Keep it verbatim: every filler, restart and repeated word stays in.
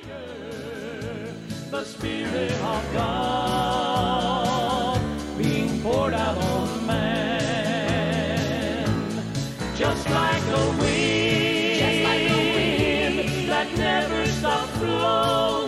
The Spirit of God being poured out on man, just like a wind, just like a wind that never stops blowing.